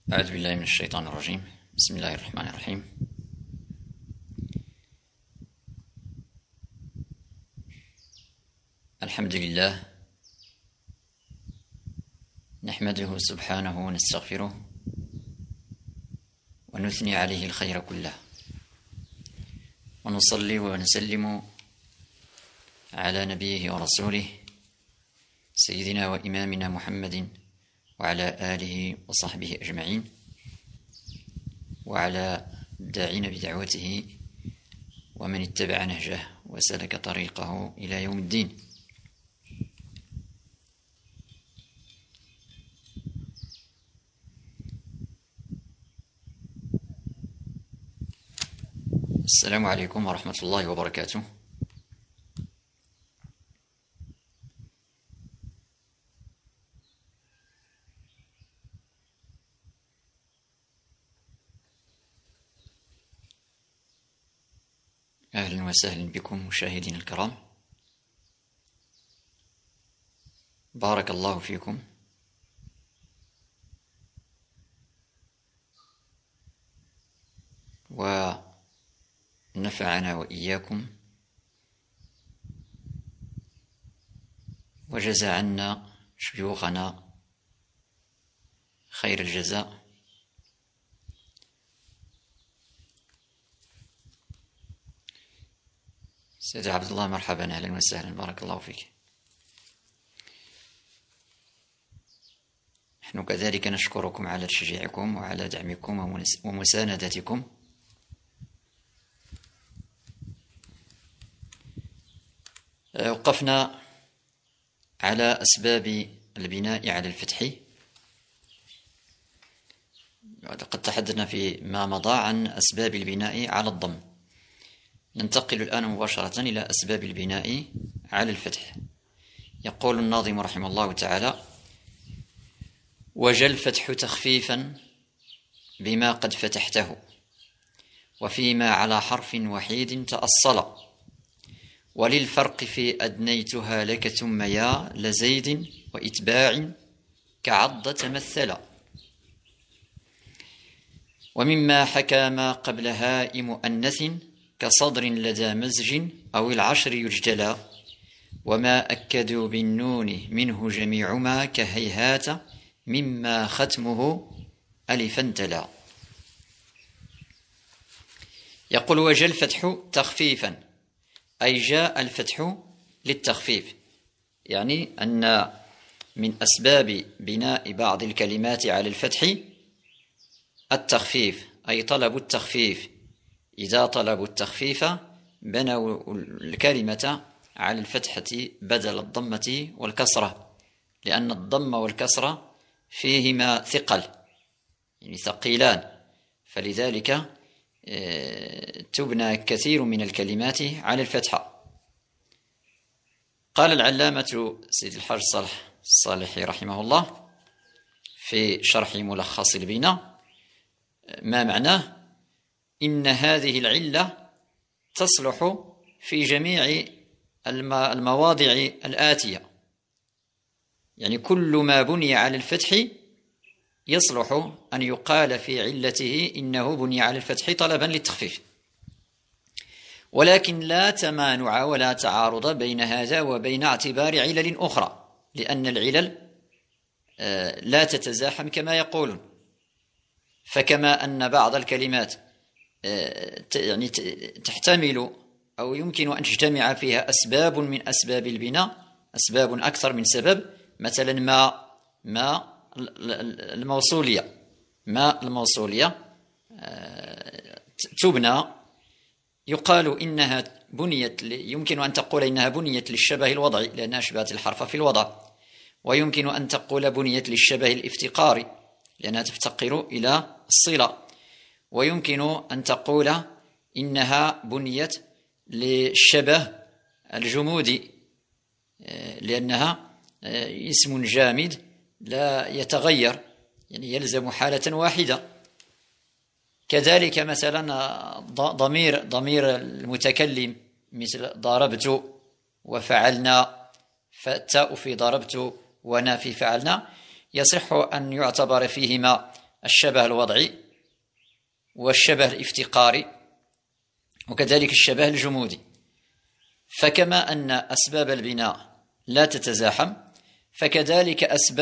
أعوذ بالله من الشيطان الرجيم. بسم الله الرحمن الرحيم. الحمد لله نحمده سبحانه ونستغفره ونثني عليه الخير كله، ونصلي ونسلم على نبيه ورسوله سيدنا وإمامنا محمد وعلى آله وصحبه أجمعين، وعلى الداعين بدعوته ومن اتبع نهجه وسلك طريقه إلى يوم الدين. السلام عليكم ورحمة الله وبركاته. أهلا وسهلا بكم مشاهدين الكرام، بارك الله فيكم، ونفعنا وإياكم، وجزى عنا شيوخنا خير الجزاء. سيد عبد الله مرحبا، أهلا وسهلا، بارك الله فيك. نحن كذلك نشكركم على تشجيعكم وعلى دعمكم ومساندتكم. وقفنا على أسباب البناء على الفتح، قد تحدثنا فيما مضى عن أسباب البناء على الضم. ننتقل الآن مباشرة إلى أسباب البناء على الفتح. يقول الناظم رحمه الله تعالى: وجا الفتح تخفيفا بما قد فتحته، وفيما على حرف وحيد تأصل، وللفرق في أدنيتها لك ثم يا لزيد وإتباع كعض تمثل، ومما حكى ما قبل هاء مؤنث كصدر لدى مزج أو العشر يجتلى، وما أكدوا بالنون منه جميع ما كهيهات مما ختمه ألفا تلا. يقول: وجاء الفتح تخفيفا، أي جاء الفتح للتخفيف، يعني أن من أسباب بناء بعض الكلمات على الفتح التخفيف، أي طلب التخفيف. إذا طلبوا التخفيف بنوا الكلمة على الفتحة بدل الضمة والكسرة، لأن الضم والكسرة فيهما ثقل، يعني ثقيلان، فلذلك تبنى كثير من الكلمات على الفتحة. قال العلامة سيد الحاج صالح الصالحي رحمه الله في شرح ملخص البناء ما معناه: إن هذه العلة تصلح في جميع المواضع الآتية، يعني كل ما بني على الفتح يصلح أن يقال في علته إنه بني على الفتح طلبا للتخفيف، ولكن لا تمانع ولا تعارض بين هذا وبين اعتبار علل أخرى، لأن العلل لا تتزاحم كما يقولون. فكما أن بعض الكلمات يعني تحتمل أو يمكن أن تجتمع فيها أسباب من أسباب البناء، أسباب أكثر من سبب، مثلا ما الموصولية تبنى، يقال إنها بنيت، يمكن أن تقول إنها بنيت للشبه الوضعي لأنها أشبهت الحرف في الوضع، ويمكن أن تقول بنيت للشبه الافتقاري لأنها تفتقر إلى الصلة، ويمكن أن تقول إنها بنيت للشبه الجمودي لأنها اسم جامد لا يتغير، يعني يلزم حالة واحدة. كذلك مثلا ضمير المتكلم مثل ضربت وفعلنا، فالتاء في ضربت ونا في فعلنا يصح أن يعتبر فيهما الشبه الوضعي والشبه الافتقاري وكذلك الشبه الجمودي. فكما أن أسباب البناء لا تتزاحم، فكذلك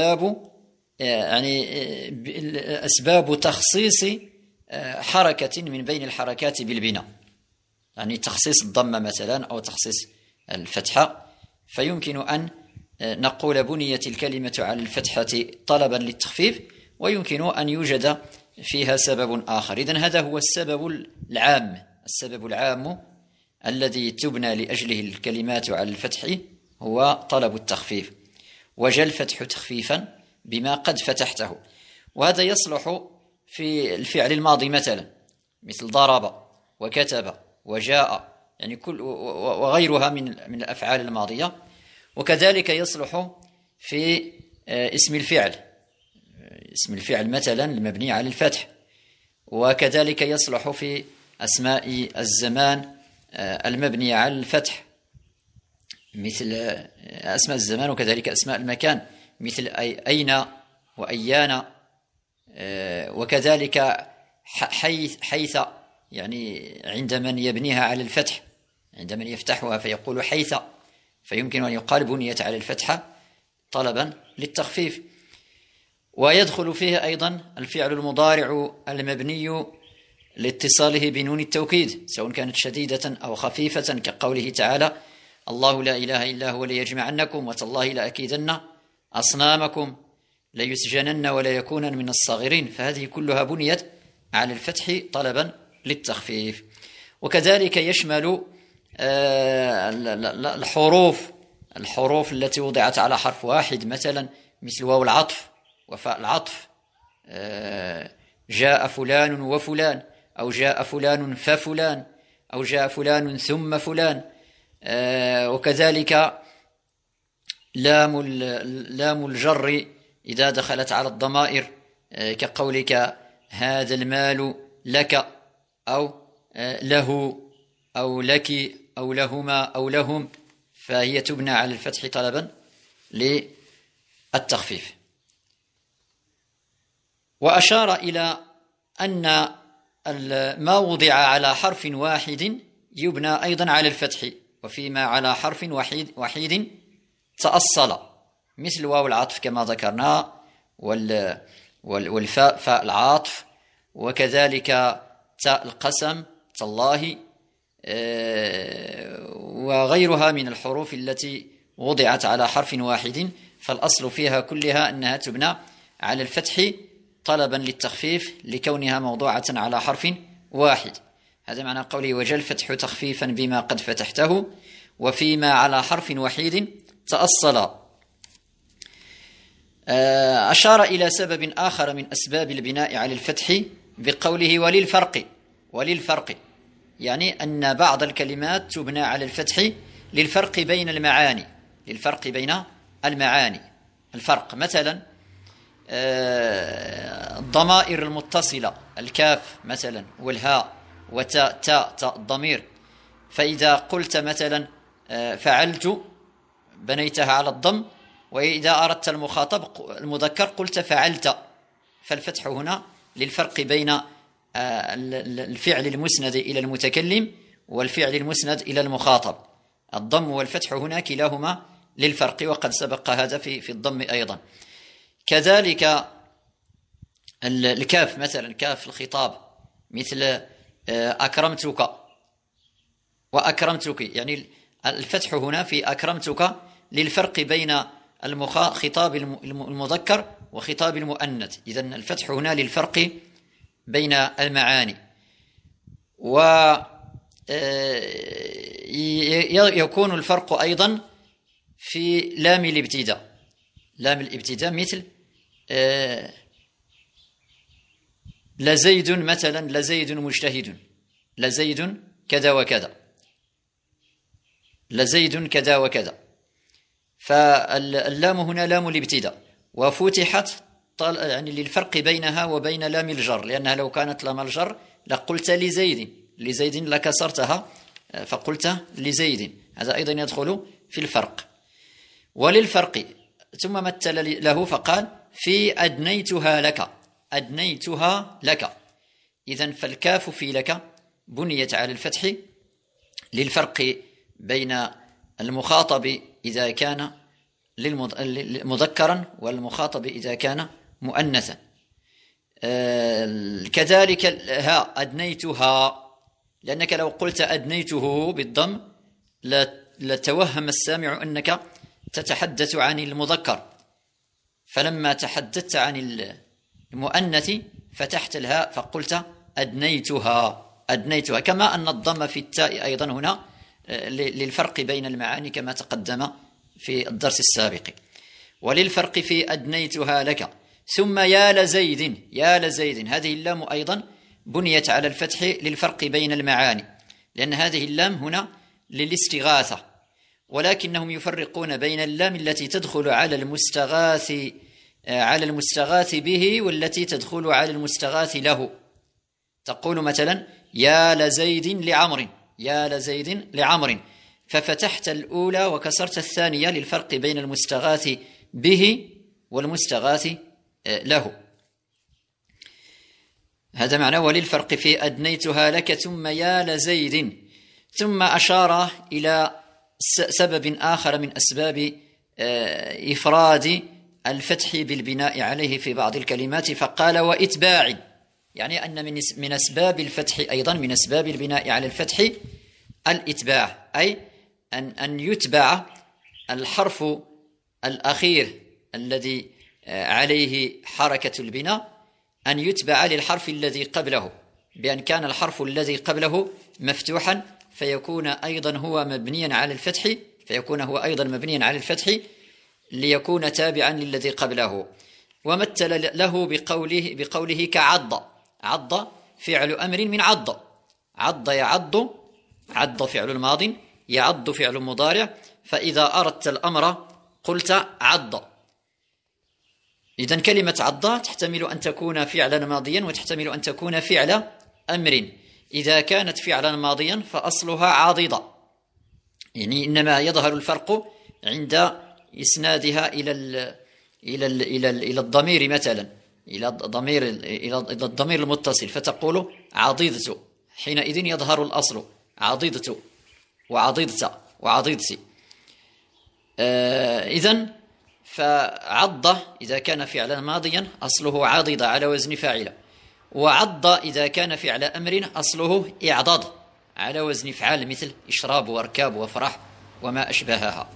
أسباب تخصيص حركة من بين الحركات بالبناء، يعني تخصيص الضمة مثلا أو تخصيص الفتحة، فيمكن أن نقول بنيت الكلمة على الفتحة طلبا للتخفيف، ويمكن أن يوجد فيها سبب آخر. إذن هذا هو السبب العام الذي تبنى لأجله الكلمات على الفتح، هو طلب التخفيف. وجاء الفتح تخفيفا بما قد فتحته، وهذا يصلح في الفعل الماضي مثلا، مثل ضرب وكتب وجاء، يعني كل وغيرها من الأفعال الماضية. وكذلك يصلح في اسم الفعل مثلا المبني على الفتح، وكذلك يصلح في أسماء الزمان المبنية على الفتح، مثل أسماء الزمان، وكذلك أسماء المكان مثل أين وأيان، وكذلك حيث، يعني عند من يبنيها على الفتح، عند من يفتحها فيقول حيث، فيمكن أن يقال بنيت على الفتحة طلبا للتخفيف. ويدخل فيه أيضا الفعل المضارع المبني لاتصاله بنون التوكيد، سواء كانت شديدة أو خفيفة، كقوله تعالى: الله لا إله إلا هو ليجمعنكم وتالله لأكيدن أصنامكم ليسجنن ولا يكونن من الصاغرين. فهذه كلها بنيت على الفتح طلبا للتخفيف. وكذلك يشمل الحروف التي وضعت على حرف واحد، مثلا مثل واو العطف وفاء العطف، جاء فلان وفلان، أو جاء فلان ففلان، أو جاء فلان ثم فلان. وكذلك لام الجر إذا دخلت على الضمائر، كقولك هذا المال لك، أو له، أو لك، أو لهما، أو لهم، فهي تبنى على الفتح طلبا للتخفيف. وأشار إلى أن ما وضع على حرف واحد يبنى أيضا على الفتح، وفيما على حرف وحيد تأصل، مثل واو العطف كما ذكرنا، والفاء فاء العطف، وكذلك تاء القسم تالله، وغيرها من الحروف التي وضعت على حرف واحد، فالأصل فيها كلها أنها تبنى على الفتح طلبا للتخفيف لكونها موضوعة على حرف واحد. هذا معنى قوله: وجاء الفتح تخفيفا بما قد فتحته وفيما على حرف وحيد تأصل. أشار إلى سبب آخر من أسباب البناء على الفتح بقوله: وللفرق، يعني أن بعض الكلمات تبنى على الفتح للفرق بين المعاني، الفرق مثلا الضمائر المتصلة، الكاف مثلا والهاء وتاء الضمير، فإذا قلت مثلا فعلت بنيتها على الضم، وإذا أردت المخاطب المذكر قلت فعلت، فالفتح هنا للفرق بين الفعل المسند إلى المتكلم والفعل المسند إلى المخاطب. الضم والفتح هنا كلاهما للفرق، وقد سبق هذا في الضم أيضا. كذلك الكاف مثلا، كاف الخطاب، مثل أكرمتك وأكرمتك، يعني الفتح هنا في أكرمتك للفرق بين خطاب المذكر وخطاب المؤنث، إذن الفتح هنا للفرق بين المعاني. ويكون الفرق أيضا في لام الابتداء، مثل لزيد مثلا، لزيد مجتهد، لزيد كذا وكذا، لزيد كذا وكذا، فاللام هنا لام الابتداء، وفتحت يعني للفرق بينها وبين لام الجر، لأنها لو كانت لام الجر لقلت لزيد لكسرتها فقلت لزيد، هذا أيضا يدخل في الفرق. وللفرق ثم مثل له فقال: في أدنيتها لك، أدنيتها لك. إذن فالكاف في لك بنيت على الفتح للفرق بين المخاطب إذا كان مذكرا والمخاطب إذا كان مؤنثا. كذلك ها أدنيتها، لأنك لو قلت أدنيته بالضم لتوهم السامع أنك تتحدث عن المذكر، فلما تحدثت عن المؤنث فتحت الهاء فقلت أدنيتها، كما أن الضم في التاء أيضا هنا للفرق بين المعاني كما تقدم في الدرس السابق. وللفرق في أدنيتها لك. ثم يا لزيد، هذه اللام أيضا بنيت على الفتح للفرق بين المعاني، لأن هذه اللام هنا للاستغاثة، ولكنهم يفرقون بين اللام التي تدخل على المستغاث به والتي تدخل على المستغاث له. تقول مثلا يا لزيد لعمر، ففتحت الأولى وكسرت الثانية للفرق بين المستغاث به والمستغاث له. هذا معنى وللفرق في أدنيتها لك. ثم يا لزيد، ثم أشار إلى سبب آخر من أسباب إفراد الفتح بالبناء عليه في بعض الكلمات، فقال وإتباع، يعني أن من أسباب الفتح أيضا، من أسباب البناء على الفتح الإتباع، أي أن يتبع الحرف الأخير الذي عليه حركة البناء، أن يتبع للحرف الذي قبله، بأن كان الحرف الذي قبله مفتوحا فيكون أيضا هو مبنيا على الفتح ليكون تابعا للذي قبله. ومثل له بقوله كعض. عض فعل أمر من عض يعض، عض فعل الماض، يعض فعل مضارع، فإذا أردت الأمر قلت عض. إذن كلمة عض تحتمل أن تكون فعلا ماضيا وتحتمل أن تكون فعل أمر. إذا كانت فعلا ماضيا فأصلها عاضضة، يعني إنما يظهر الفرق عند إسنادها إلى الضمير، مثلا إلى الضمير المتصل، فتقول عضضت، حينئذ يظهر الأصل عضضت وعضضت. إذن فعض إذا كان فعلا ماضيا أصله عاضض على وزن فاعل، وعض إذا كان فعل أمر أصله إعضاض على وزن فعال، مثل إشراب واركاب وفرح وما أشبهها.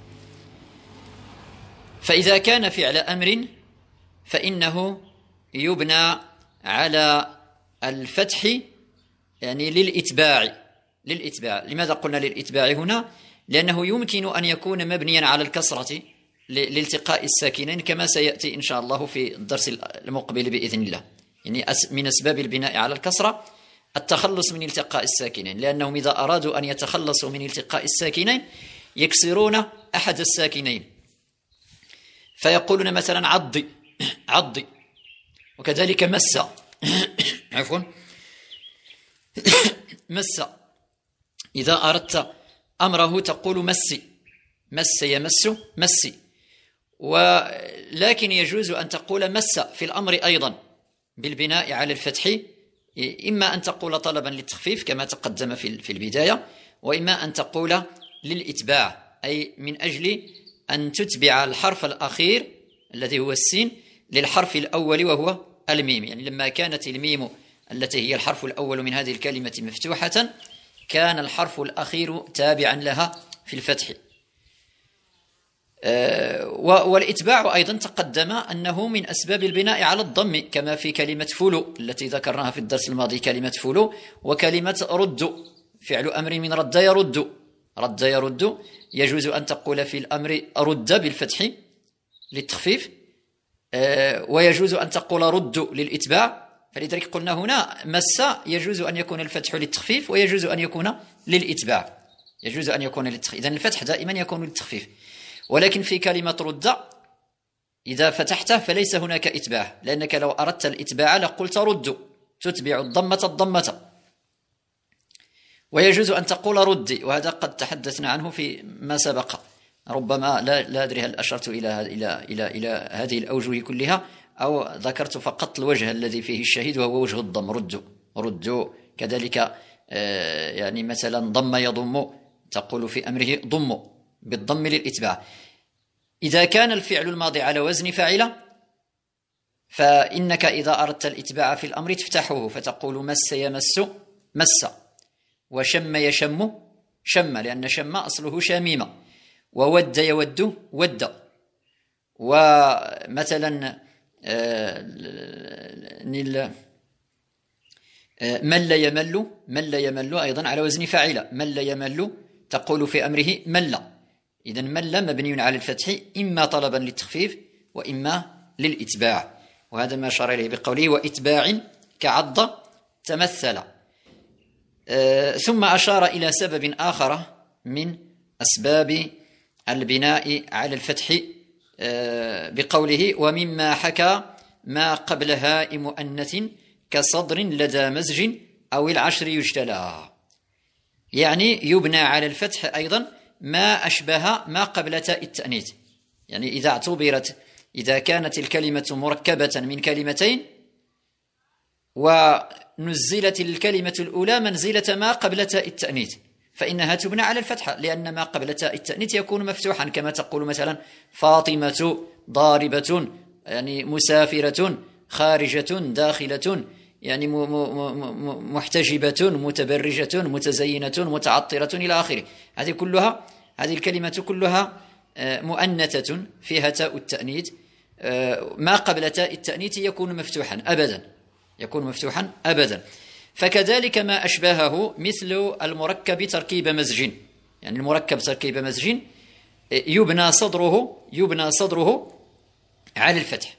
فإذا كان فعل أمر فإنه يبنى على الفتح، يعني للإتباع. لماذا قلنا للإتباع هنا؟ لأنه يمكن أن يكون مبنيا على الكسرة لالتقاء الساكنين، كما سيأتي إن شاء الله في الدرس المقبل بإذن الله. يعني من أسباب البناء على الكسرة التخلص من التقاء الساكنين، لأنهم إذا أرادوا أن يتخلصوا من التقاء الساكنين يكسرون أحد الساكنين، فيقولون مثلا عضي، وكذلك مس عفوا مس، إذا أردت أمره تقول مس يمس، ولكن يجوز أن تقول مس في الأمر أيضا بالبناء على الفتح، إما أن تقول طلبا للتخفيف كما تقدم في البداية، وإما أن تقول للإتباع، أي من أجل أن تتبع الحرف الأخير الذي هو السين للحرف الأول وهو الميم. يعني لما كانت الميم التي هي الحرف الأول من هذه الكلمة مفتوحة كان الحرف الأخير تابعا لها في الفتح. والإتباع أيضا تقدم أنه من أسباب البناء على الضم، كما في كلمة فلو التي ذكرناها في الدرس الماضي، كلمة فلو، وكلمة رد فعل أمر من رد يرد، يجوز أن تقول في الأمر رد بالفتح للتخفيف، ويجوز أن تقول رد للإتباع. فلذلك قلنا هنا مس يجوز أن يكون الفتح للتخفيف ويجوز أن يكون للإتباع، إذن الفتح دائما يكون للتخفيف. ولكن في كلمة رد إذا فتحته فليس هناك إتباع، لأنك لو أردت الإتباع لقلت رد، تتبع الضمة. ويجوز أن تقول ردي، وهذا قد تحدثنا عنه في ما سبق، ربما لا أدري هل أشرت إلى هذه الأوجه كلها أو ذكرت فقط الوجه الذي فيه الشهيد وهو وجه الضم، ردوا. كذلك يعني مثلا ضم يضم، تقول في أمره ضم بالضم للإتباع. إذا كان الفعل الماضي على وزن فاعل فإنك إذا أردت الإتباع في الأمر تفتحه فتقول مس يمس مس، وشم يشم شم، لأن شم أصله شميمة، وود يود ود. ومثلا مل يمل أيضا على وزن فاعل، مل يمل تقول في أمره مل. إذن مل مبني على الفتح إما طلبا للتخفيف وإما للإتباع، وهذا ما أشار إليه بقوله وإتباع كعض تمثل. ثم أشار إلى سبب آخر من أسباب البناء على الفتح بقوله ومما حكى ما قبل هاء مؤنث كصدر لدى مزج أو العشر يجتلى، يعني يبنى على الفتح أيضا ما أشبه ما قبل تاء التأنيث. يعني إذا اعتبرت، إذا كانت الكلمة مركبة من كلمتين ونزلت الكلمة الأولى منزلة ما قبل تاء التأنيث فإنها تبنى على الفتحة، لأن ما قبل تاء التأنيث يكون مفتوحا، كما تقول مثلا فاطمة ضاربة، يعني مسافرة خارجة داخلة، يعني محتجبة متبرجة متزينة متعطرة إلى آخره. هذه الكلمة كلها مؤنثة فيها تاء التأنيث. ما قبل تاء التأنيث يكون مفتوحا أبدا. فكذلك ما أشبهه مثل المركب تركيب مزج، يعني المركب تركيب مزج يبنى صدره على الفتح،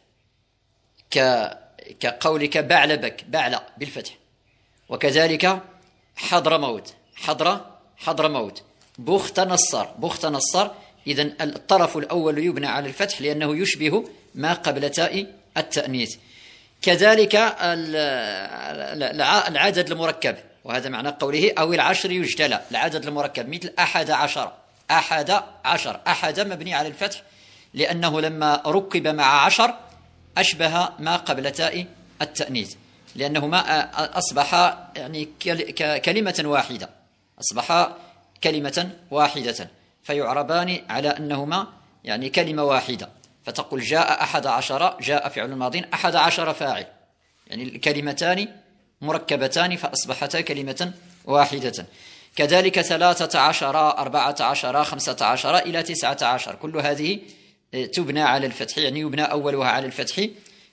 كقولك بعلبك بعل بالفتح، وكذلك حضر موت بخت نصر. إذن الطرف الأول يبنى على الفتح لأنه يشبه ما قبل تاء التأنيث. كذلك العدد المركب، وهذا معنى قوله أو العشر يجتلى، العدد المركب مثل 11. أحد مبني على الفتح لأنه لما ركب مع 10 أشبه ما قبل تاء التأنيث، لأنه ما أصبح يعني كلمة واحدة، فيعربان على أنهما يعني كلمة واحدة. فتقول جاء 11، جاء فعل ماض، 11 فاعل، يعني الكلمتان مركبتان فأصبحتا كلمة واحدة. كذلك 13 14 15 إلى 19، كل هذه تبنى على الفتح، يعني يبنى أولها على الفتح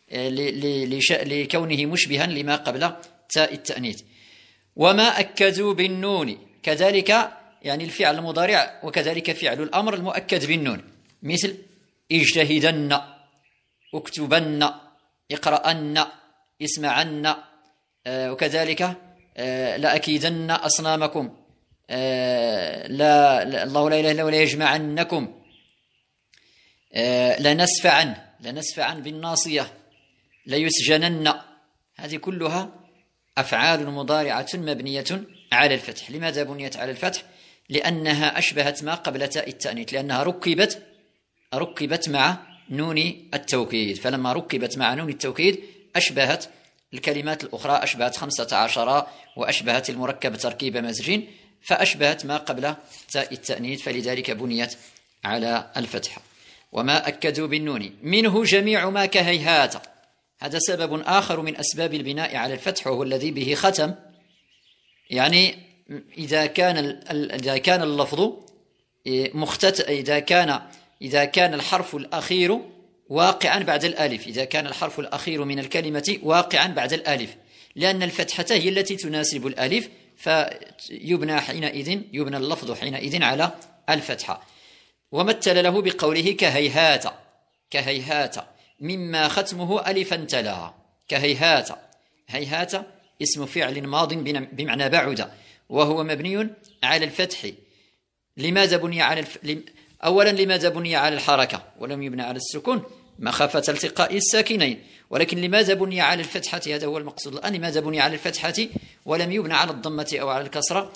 لكونه مشبها لما قبل تاء التأنيث. وما أكدوا بالنون كذلك، يعني الفعل المضارع وكذلك فعل الأمر المؤكد بالنون، مثل اجتهدن، اكتبن، اقرأن، اسمعن، وكذلك لأكيدن أصنامكم، الله لا إله إلا هو ليجمعنكم، لنسفعن بالناصية، ليسجنن. هذه كلها أفعال مضارعة مبنية على الفتح. لماذا بنيت على الفتح؟ لأنها أشبهت ما قبل تاء التأنيث، لأنها ركبت مع نون التوكيد، فلما ركبت مع نون التوكيد أشبهت الكلمات الأخرى، أشبهت 15 وأشبهت المركب تركيب مزج، فأشبهت ما قبل تاء التأنيث، فلذلك بنيت على الفتح. وما أكدوا بالنون منه جميع ما كهيهات، هذا سبب آخر من أسباب البناء على الفتح، وهو الذي به ختم. يعني إذا كان اللفظ إذا كان الحرف الأخير واقعا بعد الألف، إذا كان الحرف الأخير من الكلمة واقعا بعد الألف، لأن الفتحة هي التي تناسب الألف، فيبنى اللفظ حينئذ على الفتحة. ومثل له بقوله كهيهات مما ختمه ألفا تلا. هيهات اسم فعل ماض بمعنى بعد، وهو مبني على الفتح. لماذا بني أولا لماذا بني على الحركة ولم يبنى على السكون؟ مخافة التقاء الساكنين. ولكن لماذا بني على الفتحة؟ هذا هو المقصود الآن. لماذا بني على الفتحة ولم يبنى على الضمة أو على الكسرة؟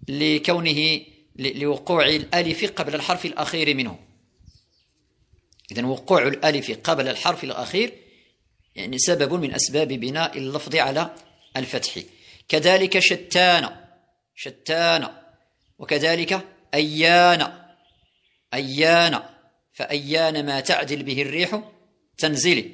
لوقوع الألف قبل الحرف الأخير منه. إذن وقوع الألف قبل الحرف الأخير يعني سبب من أسباب بناء اللفظ على الفتح. كذلك شتان، شتان، وكذلك أيان، أيان، فأيان ما تعدل به الريح تنزلي.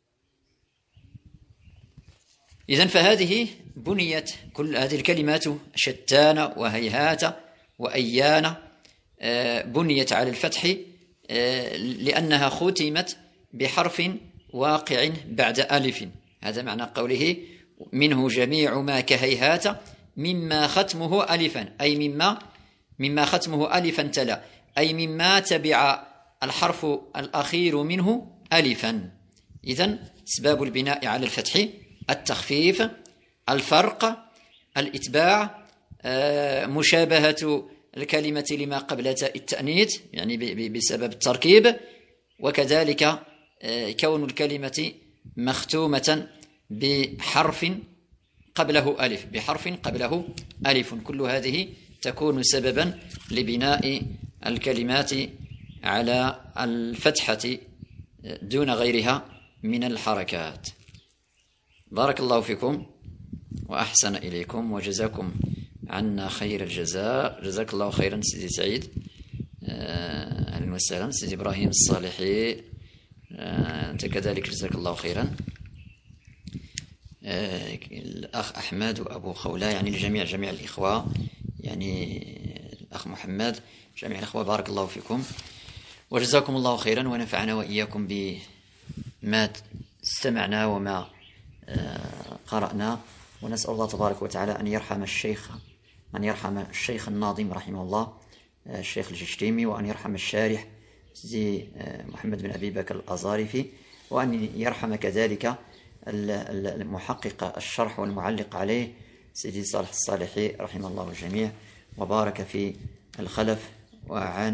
إذن فهذه بنيت كل هذه الكلمات شتان وهيهات وأيان بنيت على الفتح لأنها ختمت بحرف واقع بعد ألف. هذا معنى قوله منه جميع ما كهيهات مما ختمه ألفا، أي مما ختمه ألفا تلا، أي مما تبع الحرف الأخير منه ألفا. إذن أسباب البناء على الفتح التخفيف، الفرق، الإتباع، مشابهة الكلمة لما قبل تاء التأنيث يعني بسبب التركيب، وكذلك كون الكلمة مختومة بحرف قبله ألف، بحرف قبله ألف. كل هذه تكون سببا لبناء الكلمات على الفتحة دون غيرها من الحركات. بارك الله فيكم وأحسن إليكم وجزاكم عنا خير الجزاء. جزاك الله خيرا سيدي سعيد. أهلا وسهلا سيدي إبراهيم الصالحي، أنت كذلك جزاك الله خيرا. الأخ أحمد وأبو خولة، يعني جميع الإخوة، يعني الأخ محمد، جميع الإخوة، بارك الله فيكم وجزاكم الله خيرا، ونفعنا وإياكم بما استمعنا وما قرأنا. ونسأل الله تبارك وتعالى أن يرحم الشيخ الناظم رحمه الله الشيخ الجشتيمي، وأن يرحم الشارح سيدي محمد بن أبي بكر الأزارفي، وأن يرحم كذلك المحقق الشرح والمعلق عليه سيدي صالح الصالحي رحمه الله الجميع، وبارك في الخلف وأعان